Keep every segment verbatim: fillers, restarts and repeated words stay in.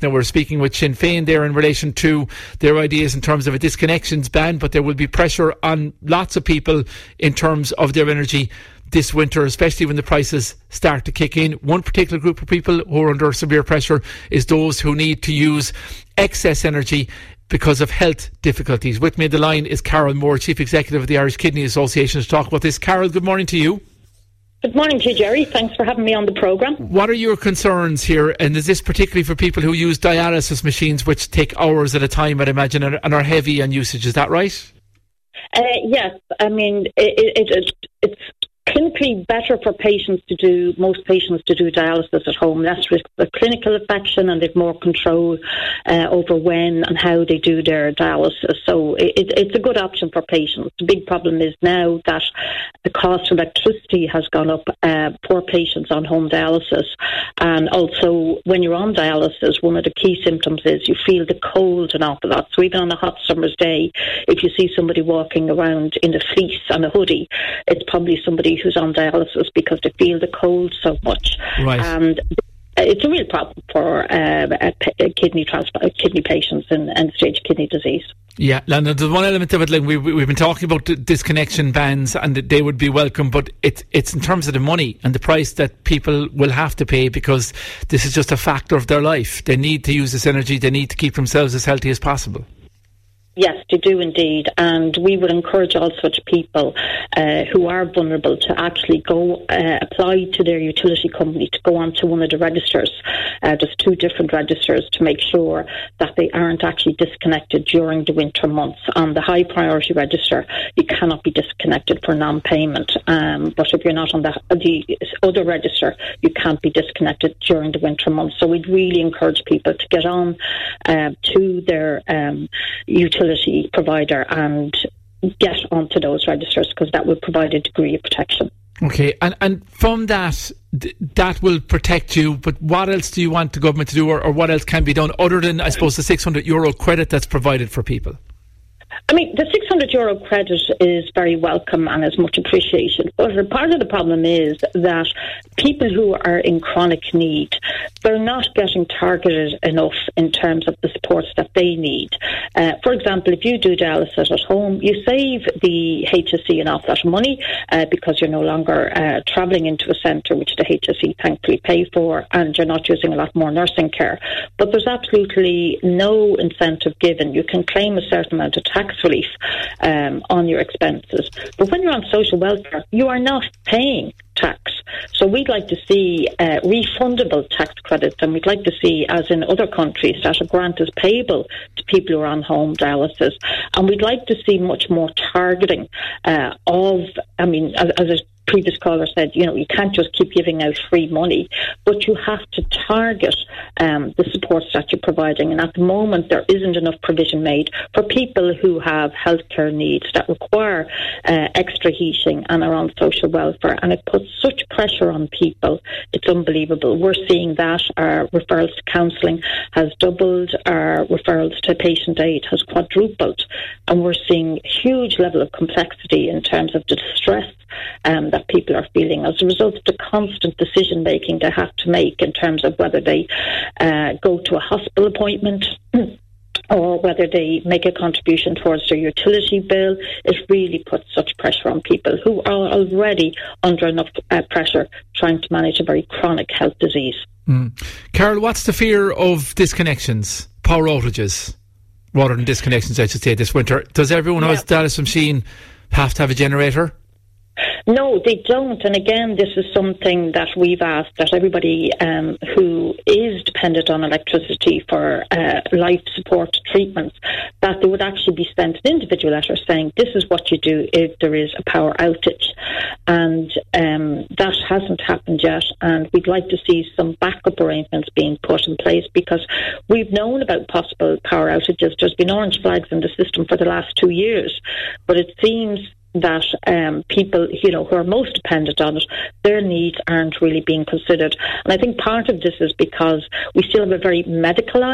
Now, we're speaking with Sinn Féin there in relation to their ideas in terms of a disconnections ban, but there will be pressure on lots of people in terms of their energy this winter, especially when the prices start to kick in. One particular group of people who are under severe pressure is those who need to use excess energy because of health difficulties. With me on the line is Carol Moore, Chief Executive of the Irish Kidney Association, to talk about this. Carol, good morning to you. Good morning to you, Jerry. Thanks for having me on the programme. What are your concerns here? And is this particularly for people who use dialysis machines, which take hours at a time, I'd imagine, and are heavy on usage? Is that right? Uh, yes. I mean, it, it, it, it's clinically better for patients to do, most patients to do dialysis at home, less risk of clinical infection, and they've more control uh, over when and how they do their dialysis. So it, it's a good option for patients. The big problem is now that the cost of electricity has gone up uh, for patients on home dialysis. And also, when you're on dialysis, one of the key symptoms is you feel the cold an awful lot. So even on a hot summer's day, if you see somebody walking around in a fleece and a hoodie, it's probably somebody who's on dialysis because they feel the cold so much. Right. And it's a real problem for uh, kidney transplant, kidney patients and end-stage kidney disease. Yeah, and there's one element of it, like we, we've been talking about disconnection bans, and they would be welcome, but it, it's in terms of the money and the price that people will have to pay, because this is just a factor of their life. They need to use this energy, they need to keep themselves as healthy as possible. Yes, they do indeed, and we would encourage all such people uh, who are vulnerable to actually go uh, apply to their utility company to go onto one of the registers. Uh, there's two different registers to make sure that they aren't actually disconnected during the winter months. On the high priority register, you cannot be disconnected for non-payment, um, but if you're not on the, the other register, you can't be disconnected during the winter months. So we'd really encourage people to get on uh, to their um, utility provider and get onto those registers, because that will provide a degree of protection. Okay, and and from that, th- that will protect you, but what else do you want the government to do, or, or what else can be done other than, I suppose, the six hundred euro credit that's provided for people? I mean, the six hundred euro credit is very welcome and is much appreciated. But part of the problem is that people who are in chronic need, they're not getting targeted enough in terms of the supports that they need. Uh, for example, if you do dialysis at home, you save the H S E an awful lot of money uh, because you're no longer uh, travelling into a centre, which the H S E thankfully pay for, and you're not using a lot more nursing care. But there's absolutely no incentive given. You can claim a certain amount of tax relief um, on your expenses. But when you're on social welfare, you are not paying tax. So we'd like to see uh, refundable tax credits, and we'd like to see, as in other countries, that a grant is payable to people who are on home dialysis. And we'd like to see much more targeting uh, of, I mean, as, as a previous caller said, you know, you can't just keep giving out free money, but you have to target um, the supports that you're providing. And at the moment, there isn't enough provision made for people who have healthcare needs that require uh, extra heating and are on social welfare. And it puts such pressure on people. It's unbelievable. We're seeing that our referrals to counselling has doubled, our referrals to patient aid has quadrupled, and we're seeing a huge level of complexity in terms of the distress um, that people are feeling as a result of the constant decision making they have to make in terms of whether they uh, go to a hospital appointment or whether they make a contribution towards their utility bill. It really puts such pressure on people who are already under enough uh, pressure trying to manage a very chronic health disease. Mm. Carol, what's the fear of disconnections, power outages, rather than disconnections, I should say, this winter? Does everyone who yeah. has a dialysis machine have to have a generator? No, they don't. And again, this is something that we've asked that everybody um, who is dependent on electricity for uh, life support treatments, that they would actually be sent an individual letter saying this is what you do if there is a power outage. And um, that hasn't happened yet. And we'd like to see some backup arrangements being put in place, because we've known about possible power outages. There's been orange flags in the system for the last two years. But it seems that um, people, you know, who are most dependent on it, their needs aren't really being considered. And I think part of this is because we still have a very medicalised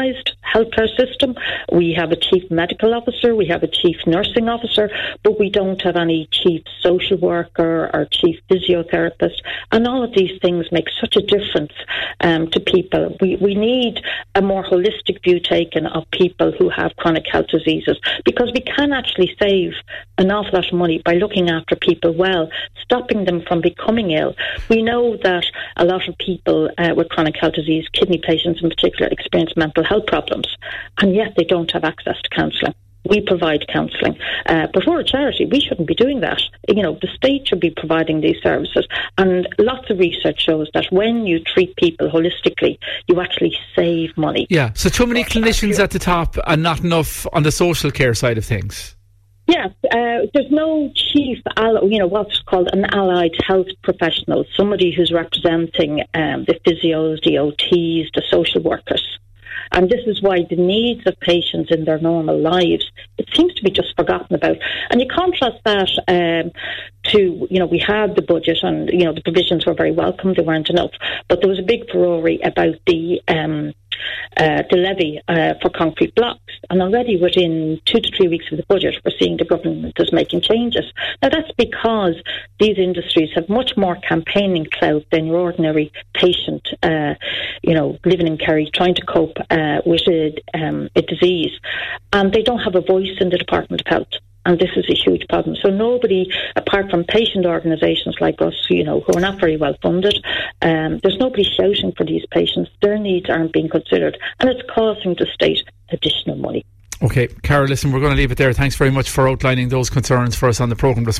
healthcare system. We have a chief medical officer, we have a chief nursing officer, but we don't have any chief social worker or chief physiotherapist. And all of these things make such a difference um, to people. We, we need a more holistic view taken of people who have chronic health diseases, because we can actually save an awful lot of money by looking after people well, stopping them from becoming ill. We know that a lot of people uh, with chronic health disease, kidney patients in particular, experience mental health problems, and yet they don't have access to counselling. We provide counselling. Uh, but we're a charity, we shouldn't be doing that. You know, the state should be providing these services. And lots of research shows that when you treat people holistically, you actually save money. Yeah, so too many clinicians at the top and not enough on the social care side of things. Yeah, uh, there's no chief, you know, what's called an allied health professional, somebody who's representing um, the physios, the O Ts, the social workers. And this is why the needs of patients in their normal lives, it seems to be just forgotten about. And you contrast that um, to, you know, we had the budget and, you know, the provisions were very welcome, they weren't enough. But there was a big furore about the um, uh, the levy uh, for concrete blocks. And already within two to three weeks of the budget, we're seeing the government is making changes. Now, that's because these industries have much more campaigning clout than your ordinary patient, uh, you know, living in Kerry, trying to cope uh, with a, um, a disease. And they don't have a voice in the Department of Health. And this is a huge problem. So nobody, apart from patient organisations like us, you know, who are not very well funded, um, there's nobody shouting for these patients. Their needs aren't being considered. And it's costing the state additional money. Okay, Carol, listen, we're going to leave it there. Thanks very much for outlining those concerns for us on the programme this morning.